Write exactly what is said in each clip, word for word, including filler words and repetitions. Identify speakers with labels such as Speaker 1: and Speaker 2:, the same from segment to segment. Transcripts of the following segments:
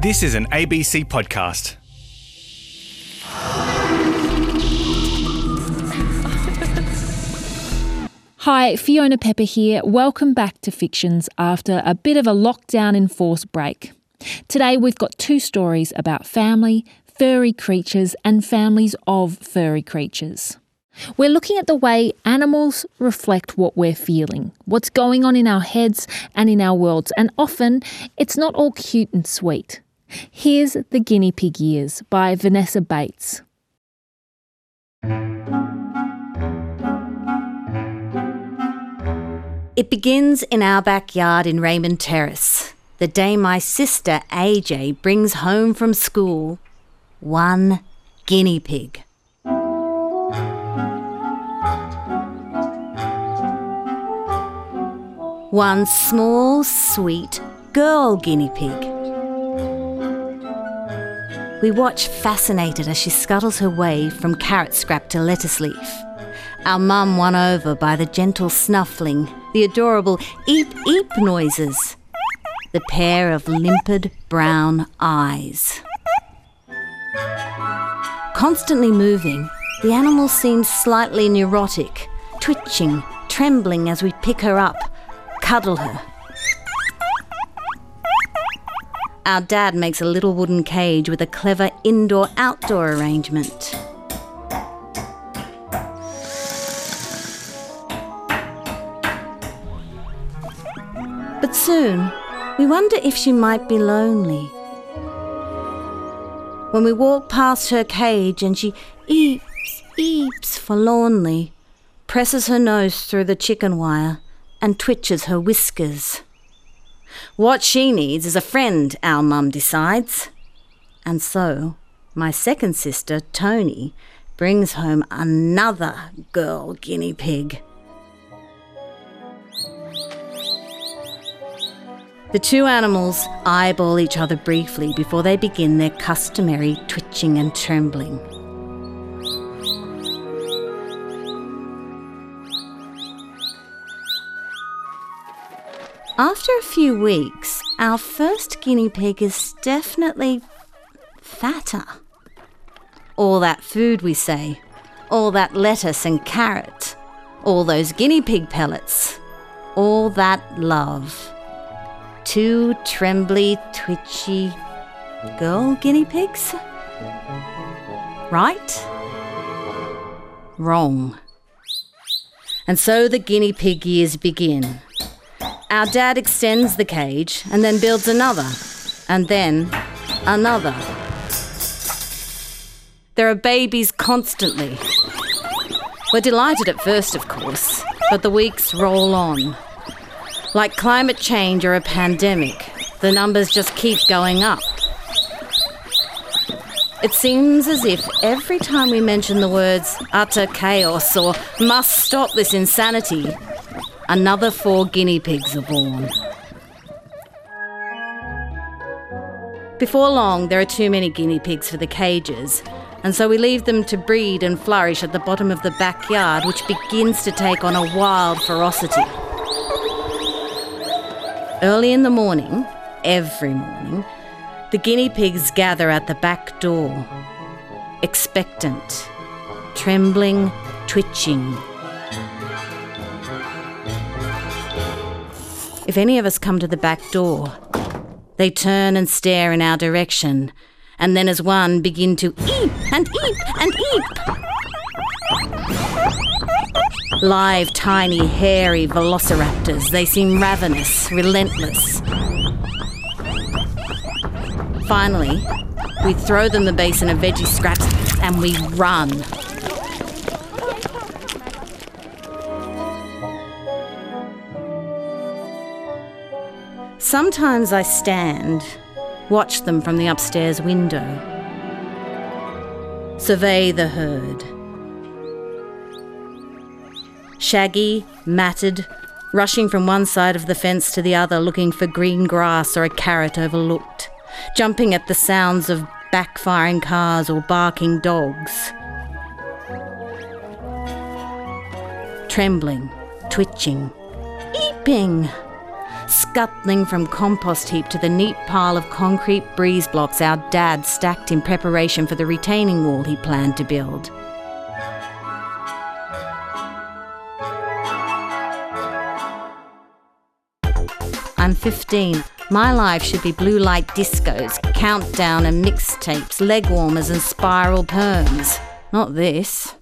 Speaker 1: This is an A B C podcast.
Speaker 2: Hi, Fiona Pepper here. Welcome back to Fictions after a bit of a lockdown-enforced break. Today we've got two stories about family, furry creatures and families of furry creatures. We're looking at the way animals reflect what we're feeling, what's going on in our heads and in our worlds, and often it's not all cute and sweet. Here's The Guinea Pig Years by Vanessa Bates.
Speaker 3: It begins in our backyard in Raymond Terrace, the day my sister A J brings home from school one guinea pig. One small, sweet girl guinea pig. We watch fascinated as she scuttles her way from carrot scrap to lettuce leaf. Our mum won over by the gentle snuffling, the adorable eep-eep noises, the pair of limpid brown eyes. Constantly moving, the animal seems slightly neurotic, twitching, trembling as we pick her up, cuddle her. Our dad makes a little wooden cage with a clever indoor-outdoor arrangement. But soon, we wonder if she might be lonely. When we walk past her cage and she eeps, eeps forlornly, presses her nose through the chicken wire and twitches her whiskers. What she needs is a friend, our mum decides. And so, my second sister, Tony, brings home another girl guinea pig. The two animals eyeball each other briefly before they begin their customary twitching and trembling. After a few weeks, our first guinea pig is definitely fatter. All that food, we say, all that lettuce and carrot, all those guinea pig pellets, all that love. Two trembly, twitchy girl guinea pigs? Right? Wrong. And so the guinea pig years begin. Our dad extends the cage and then builds another, and then another. There are babies constantly. We're delighted at first, of course, but the weeks roll on. Like climate change or a pandemic, the numbers just keep going up. It seems as if every time we mention the words utter chaos or must stop this insanity, another four guinea pigs are born. Before long, there are too many guinea pigs for the cages, and so we leave them to breed and flourish at the bottom of the backyard, which begins to take on a wild ferocity. Early in the morning, every morning, the guinea pigs gather at the back door, expectant, trembling, twitching. If any of us come to the back door, they turn and stare in our direction, and then as one begin to eep and eep and eep. Live, tiny, hairy velociraptors, they seem ravenous, relentless. Finally, we throw them the basin of veggie scraps and we run. Sometimes I stand, watch them from the upstairs window, survey the herd. Shaggy, matted, rushing from one side of the fence to the other looking for green grass or a carrot overlooked, jumping at the sounds of backfiring cars or barking dogs. Trembling, twitching, eeping, scuttling from compost heap to the neat pile of concrete breeze blocks our dad stacked in preparation for the retaining wall he planned to build. I'm fifteen. My life should be blue light discos, countdown and mixtapes, leg warmers and spiral perms. Not this.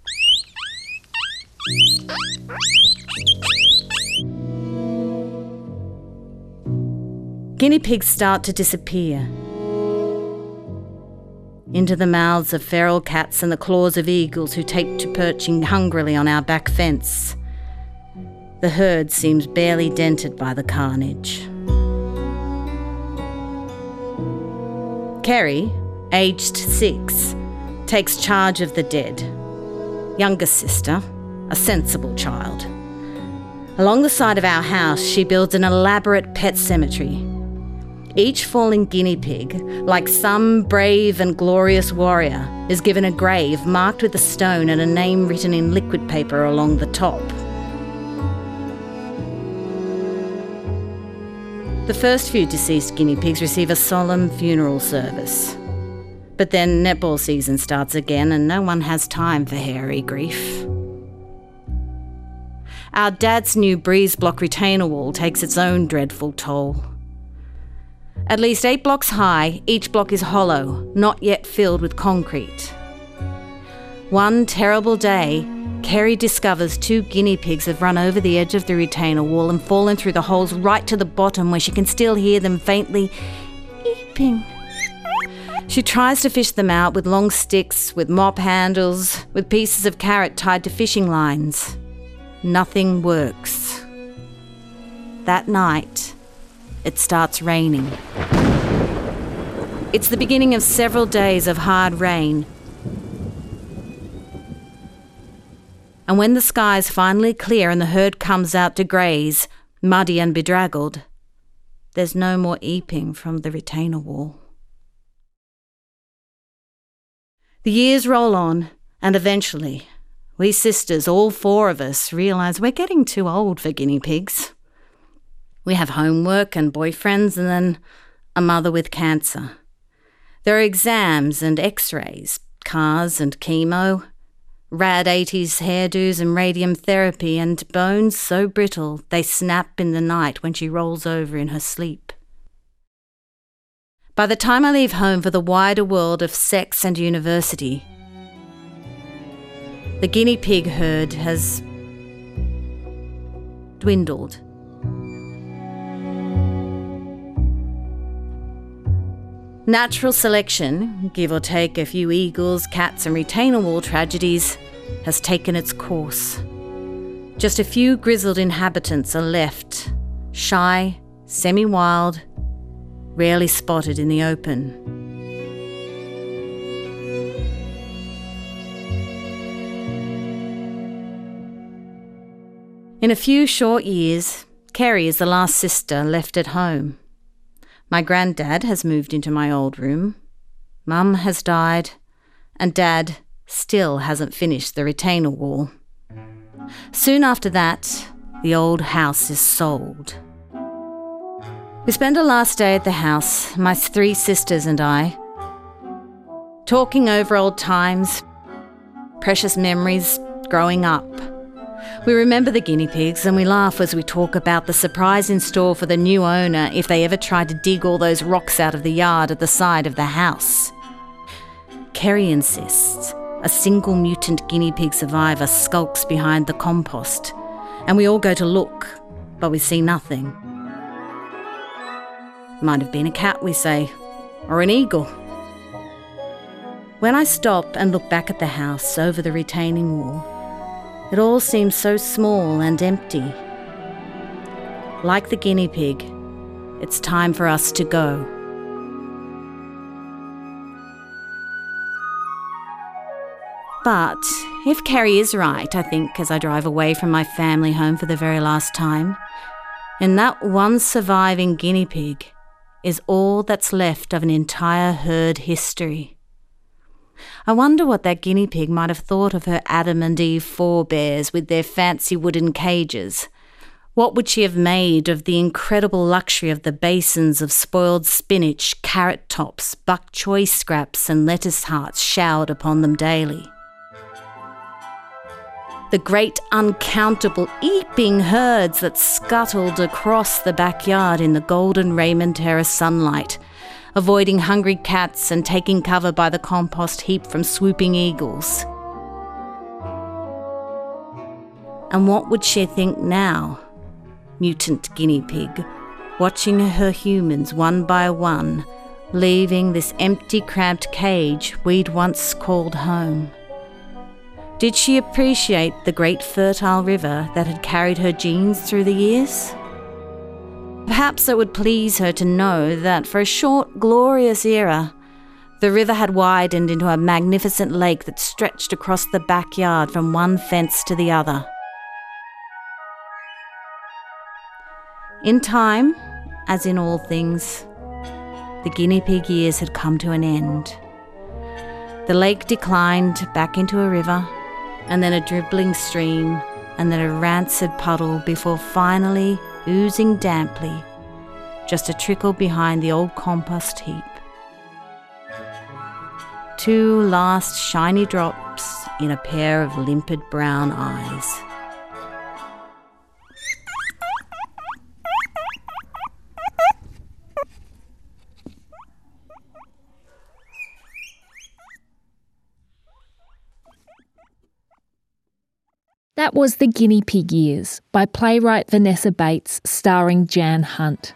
Speaker 3: Guinea pigs start to disappear into the mouths of feral cats and the claws of eagles who take to perching hungrily on our back fence. The herd seems barely dented by the carnage. Kerry, aged six, takes charge of the dead. Younger sister, a sensible child. Along the side of our house, she builds an elaborate pet cemetery. Each fallen guinea pig, like some brave and glorious warrior, is given a grave marked with a stone and a name written in liquid paper along the top. The first few deceased guinea pigs receive a solemn funeral service. But then netball season starts again and no one has time for hairy grief. Our dad's new breeze block retainer wall takes its own dreadful toll. At least eight blocks high, each block is hollow, not yet filled with concrete. One terrible day, Kerry discovers two guinea pigs have run over the edge of the retainer wall and fallen through the holes right to the bottom where she can still hear them faintly eeping. She tries to fish them out with long sticks, with mop handles, with pieces of carrot tied to fishing lines. Nothing works. That night, it starts raining. It's the beginning of several days of hard rain. And when the skies finally clear and the herd comes out to graze, muddy and bedraggled, there's no more eeping from the retainer wall. The years roll on, and eventually, we sisters, all four of us, realise we're getting too old for guinea pigs. We have homework and boyfriends and then a mother with cancer. There are exams and x-rays, cars and chemo, rad eighties hairdos and radium therapy, and bones so brittle they snap in the night when she rolls over in her sleep. By the time I leave home for the wider world of sex and university, the guinea pig herd has dwindled. Natural selection, give or take a few eagles, cats and retainer wall tragedies, has taken its course. Just a few grizzled inhabitants are left, shy, semi-wild, rarely spotted in the open. In a few short years, Kerry is the last sister left at home. My granddad has moved into my old room, Mum has died, and Dad still hasn't finished the retainer wall. Soon after that, the old house is sold. We spend a last day at the house, my three sisters and I, talking over old times, precious memories growing up. We remember the guinea pigs and we laugh as we talk about the surprise in store for the new owner if they ever tried to dig all those rocks out of the yard at the side of the house. Kerry insists a single mutant guinea pig survivor skulks behind the compost, and we all go to look, but we see nothing. Might have been a cat, we say, or an eagle. When I stop and look back at the house over the retaining wall, it all seems so small and empty. Like the guinea pig, it's time for us to go. But if Kerry is right, I think, as I drive away from my family home for the very last time, in that one surviving guinea pig is all that's left of an entire herd history. I wonder what that guinea pig might have thought of her Adam and Eve forebears with their fancy wooden cages, What would she have made of the incredible luxury of the basins of spoiled spinach, carrot tops, bok choy scraps and lettuce hearts showered upon them daily? The great uncountable eeping herds that scuttled across the backyard in the golden Raymond Terrace sunlight, avoiding hungry cats and taking cover by the compost heap from swooping eagles. And what would she think now, mutant guinea pig, watching her humans one by one, leaving this empty, cramped cage we'd once called home? Did she appreciate the great fertile river that had carried her genes through the years? Perhaps it would please her to know that for a short, glorious era, the river had widened into a magnificent lake that stretched across the backyard from one fence to the other. In time, as in all things, the guinea pig years had come to an end. The lake declined back into a river, and then a dribbling stream, and then a rancid puddle before finally oozing damply, just a trickle behind the old compost heap. Two last shiny drops in a pair of limpid brown eyes.
Speaker 2: That was The Guinea Pig Years by playwright Vanessa Bates, starring Jan Hunt.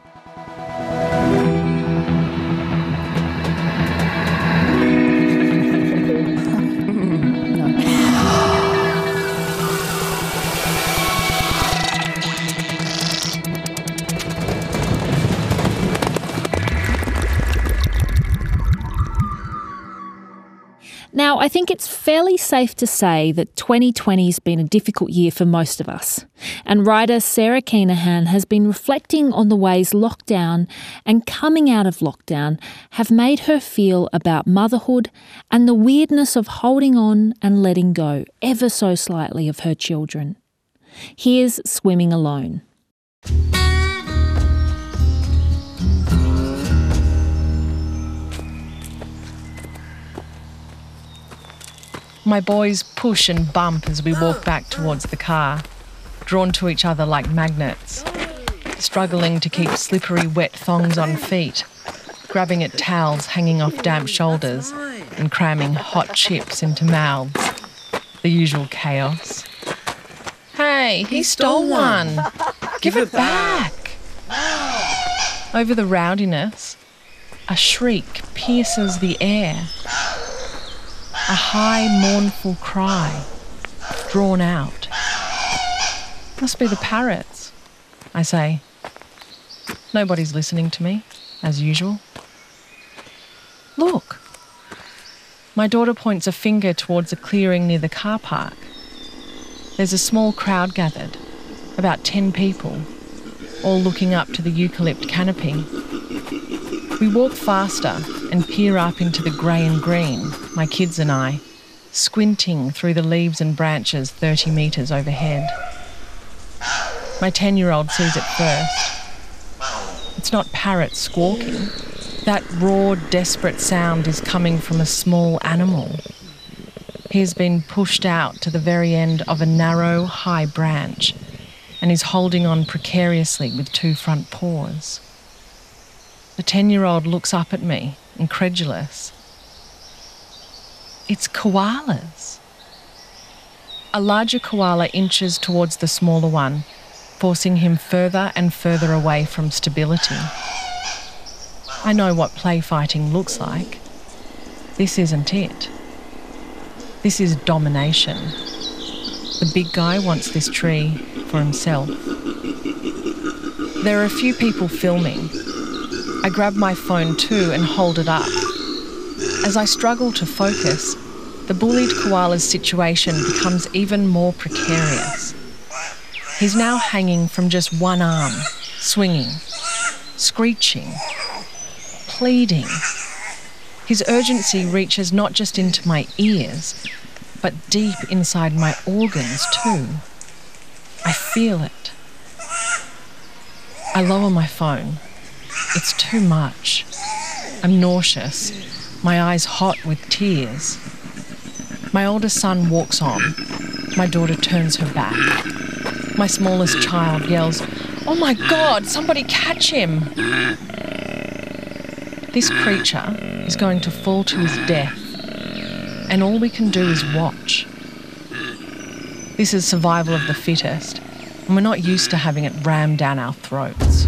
Speaker 2: Now, I think it's fairly safe to say that twenty twenty has been a difficult year for most of us. And writer Sarah Keenahan has been reflecting on the ways lockdown and coming out of lockdown have made her feel about motherhood and the weirdness of holding on and letting go ever so slightly of her children. Here's Swimming Alone.
Speaker 4: My boys push and bump as we walk back towards the car, drawn to each other like magnets, struggling to keep slippery wet thongs on feet, grabbing at towels hanging off damp shoulders and cramming hot chips into mouths. The usual chaos. Hey, he, he stole, stole one. one. Give, Give it back. back. Over the rowdiness, a shriek pierces the air. A high, mournful cry, drawn out. Must be the parrots, I say. Nobody's listening to me, as usual. Look. My daughter points a finger towards a clearing near the car park. There's a small crowd gathered, about ten people, all looking up to the eucalypt canopy. We walk faster and peer up into the grey and green, my kids and I, squinting through the leaves and branches thirty metres overhead. My ten-year-old sees it first. It's not parrots squawking. That raw, desperate sound is coming from a small animal. He has been pushed out to the very end of a narrow, high branch and is holding on precariously with two front paws. The ten-year-old looks up at me, incredulous. It's koalas. A larger koala inches towards the smaller one, forcing him further and further away from stability. I know what play fighting looks like. This isn't it. This is domination. The big guy wants this tree for himself. There are a few people filming. I grab my phone too and hold it up. As I struggle to focus, the bullied koala's situation becomes even more precarious. He's now hanging from just one arm, swinging, screeching, pleading. His urgency reaches not just into my ears, but deep inside my organs too. I feel it. I lower my phone. It's too much. I'm nauseous, my eyes hot with tears. My oldest son walks on. My daughter turns her back. My smallest child yells, "Oh my God, somebody catch him!" This creature is going to fall to his death, and all we can do is watch. This is survival of the fittest, and we're not used to having it rammed down our throats.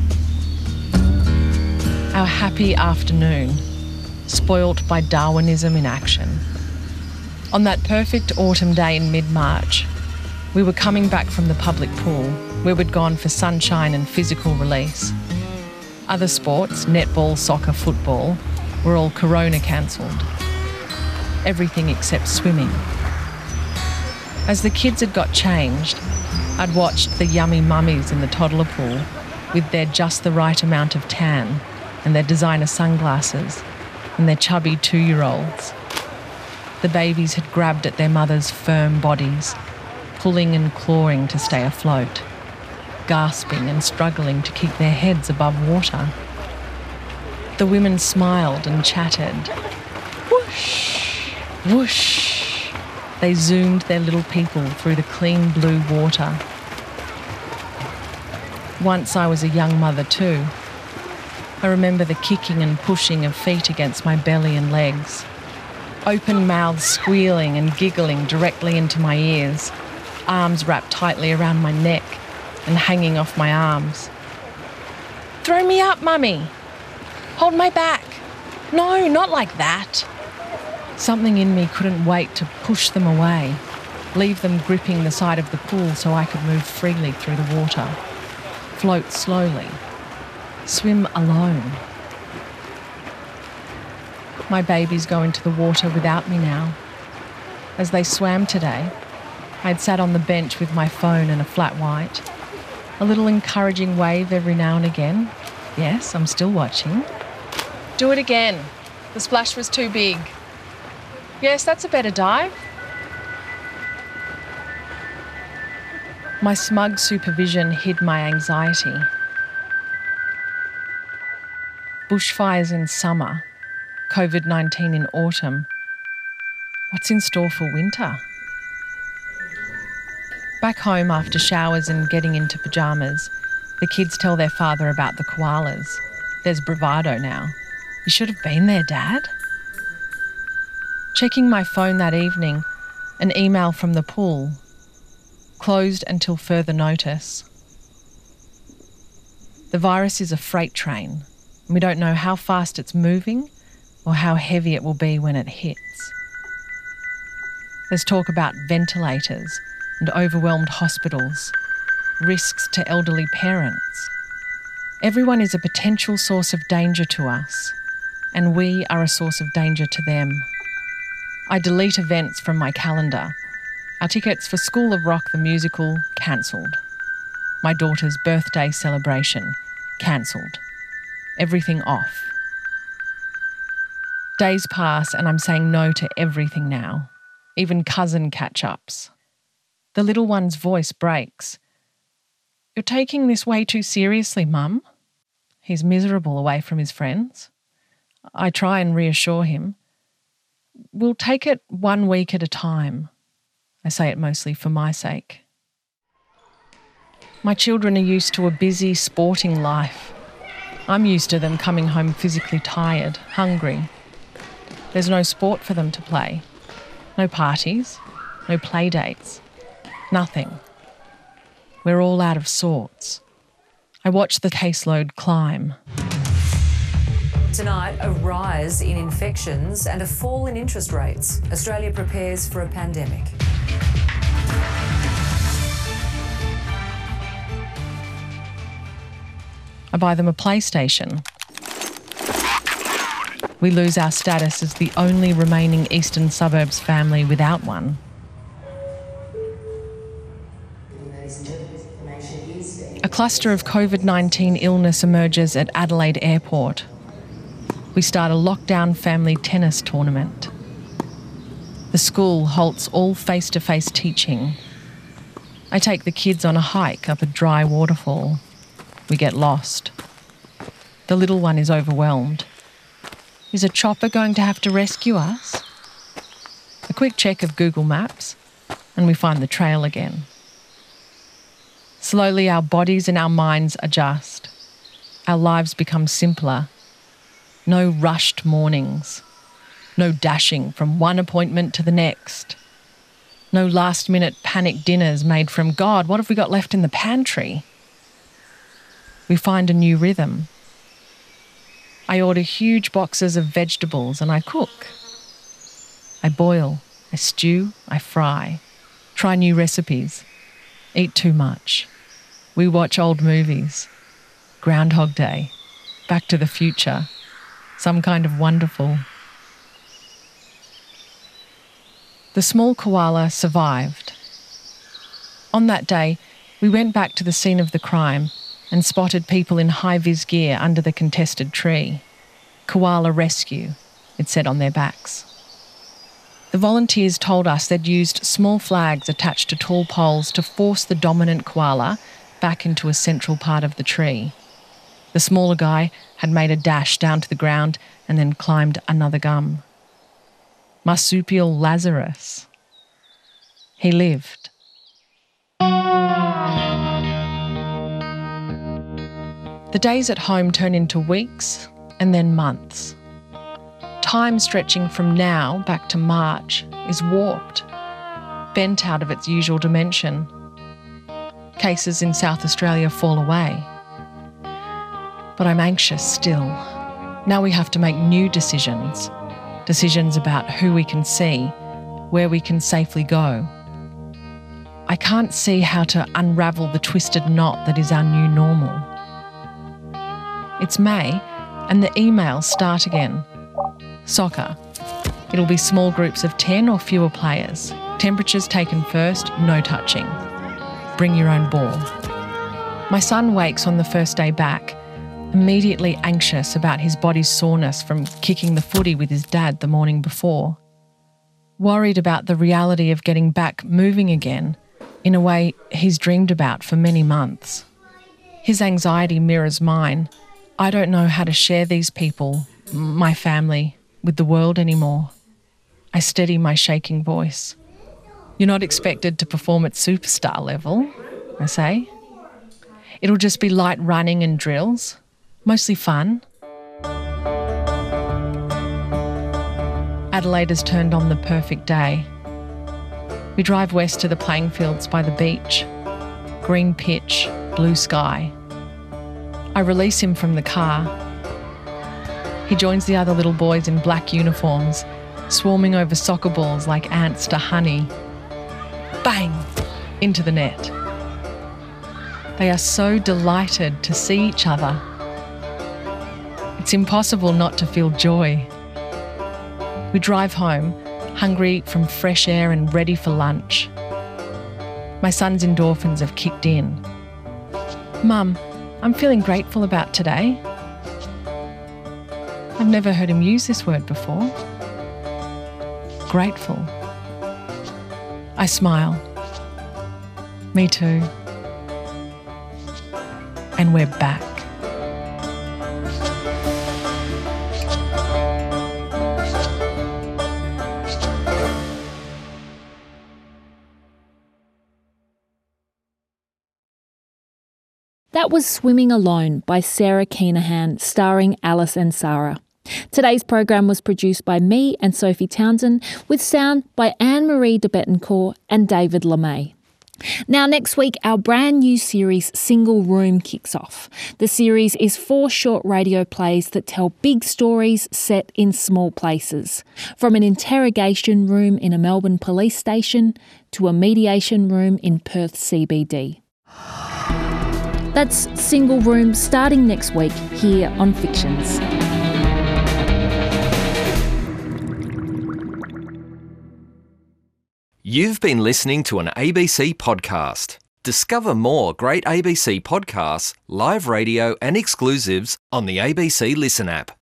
Speaker 4: Our happy afternoon, spoilt by Darwinism in action. On that perfect autumn day in mid-March, we were coming back from the public pool, where we'd gone for sunshine and physical release. Other sports, netball, soccer, football, were all corona cancelled. Everything except swimming. As the kids had got changed, I'd watched the yummy mummies in the toddler pool with their just the right amount of tan and their designer sunglasses and their chubby two-year-olds. The babies had grabbed at their mothers' firm bodies, pulling and clawing to stay afloat, gasping and struggling to keep their heads above water. The women smiled and chattered. Whoosh, whoosh. They zoomed their little people through the clean blue water. Once I was a young mother too. I remember the kicking and pushing of feet against my belly and legs, open mouths squealing and giggling directly into my ears, arms wrapped tightly around my neck and hanging off my arms. "Throw me up, Mummy! Hold my back! No, not like that!" Something in me couldn't wait to push them away, leave them gripping the side of the pool so I could move freely through the water, float slowly, swim alone. My babies go into the water without me now. As they swam today, I'd sat on the bench with my phone and a flat white. A little encouraging wave every now and again. Yes, I'm still watching. "Do it again. The splash was too big." "Yes, that's a better dive." My smug supervision hid my anxiety. Bushfires in summer, COVID nineteen in autumn. What's in store for winter? Back home after showers and getting into pyjamas, the kids tell their father about the koalas. There's bravado now. "You should have been there, Dad." Checking my phone that evening, an email from the pool. Closed until further notice. The virus is a freight train, and we don't know how fast it's moving or how heavy it will be when it hits. There's talk about ventilators and overwhelmed hospitals, risks to elderly parents. Everyone is a potential source of danger to us, and we are a source of danger to them. I delete events from my calendar. Our tickets for School of Rock the musical, cancelled. My daughter's birthday celebration, cancelled. Everything off. Days pass and I'm saying no to everything now, even cousin catch-ups. The little one's voice breaks. "You're taking this way too seriously, Mum." He's miserable away from his friends. I try and reassure him. "We'll take it one week at a time." I say it mostly for my sake. My children are used to a busy, sporting life. I'm used to them coming home physically tired, hungry. There's no sport for them to play. No parties, no play dates. Nothing. We're all out of sorts. I watch the caseload climb.
Speaker 5: Tonight, a rise in infections and a fall in interest rates. Australia prepares for a pandemic.
Speaker 4: I buy them a PlayStation. We lose our status as the only remaining eastern suburbs family without one. A cluster of COVID nineteen illness emerges at Adelaide Airport. We start a lockdown family tennis tournament. The school halts all face-to-face teaching. I take the kids on a hike up a dry waterfall. We get lost. The little one is overwhelmed. Is a chopper going to have to rescue us? A quick check of Google Maps, and we find the trail again. Slowly our bodies and our minds adjust. Our lives become simpler. No rushed mornings. No dashing from one appointment to the next. No last-minute panic dinners made from, God, what have we got left in the pantry? We find a new rhythm. I order huge boxes of vegetables and I cook. I boil, I stew, I fry, try new recipes, eat too much. We watch old movies, Groundhog Day, Back to the Future, Some Kind of Wonderful. The small koala survived. On that day, we went back to the scene of the crime and spotted people in high-vis gear under the contested tree. Koala Rescue, it said on their backs. The volunteers told us they'd used small flags attached to tall poles to force the dominant koala back into a central part of the tree. The smaller guy had made a dash down to the ground and then climbed another gum. Marsupial Lazarus. He lived. The days at home turn into weeks and then months. Time stretching from now back to March is warped, bent out of its usual dimension. Cases in South Australia fall away. But I'm anxious still. Now we have to make new decisions. Decisions about who we can see, where we can safely go. I can't see how to unravel the twisted knot that is our new normal. It's May, and the emails start again. Soccer. It'll be small groups of ten or fewer players. Temperatures taken first, no touching. Bring your own ball. My son wakes on the first day back, immediately anxious about his body's soreness from kicking the footy with his dad the morning before. Worried about the reality of getting back moving again in a way he's dreamed about for many months. His anxiety mirrors mine. I don't know how to share these people, my family, with the world anymore. I steady my shaking voice. You're not expected to perform at superstar level, I say. It'll just be light running and drills, mostly fun. Adelaide has turned on the perfect day. We drive west to the playing fields by the beach. Green pitch, blue sky. I release him from the car. He joins the other little boys in black uniforms, swarming over soccer balls like ants to honey. Bang! Into the net. They are so delighted to see each other. It's impossible not to feel joy. We drive home, hungry from fresh air and ready for lunch. My son's endorphins have kicked in. Mum, I'm feeling grateful about today. I've never heard him use this word before. Grateful. I smile. Me too. And we're back.
Speaker 2: That was Swimming Alone by Sarah Keenahan, starring Alice and Sarah. Today's program was produced by me and Sophie Townsend, with sound by Anne-Marie de Bettencourt and David LeMay. Now, next week, our brand new series, Single Room, kicks off. The series is four short radio plays that tell big stories set in small places, from an interrogation room in a Melbourne police station to a mediation room in Perth C B D. That's Single Room, starting next week here on Fictions.
Speaker 1: You've been listening to an A B C podcast. Discover more great A B C podcasts, live radio and exclusives on the A B C Listen app.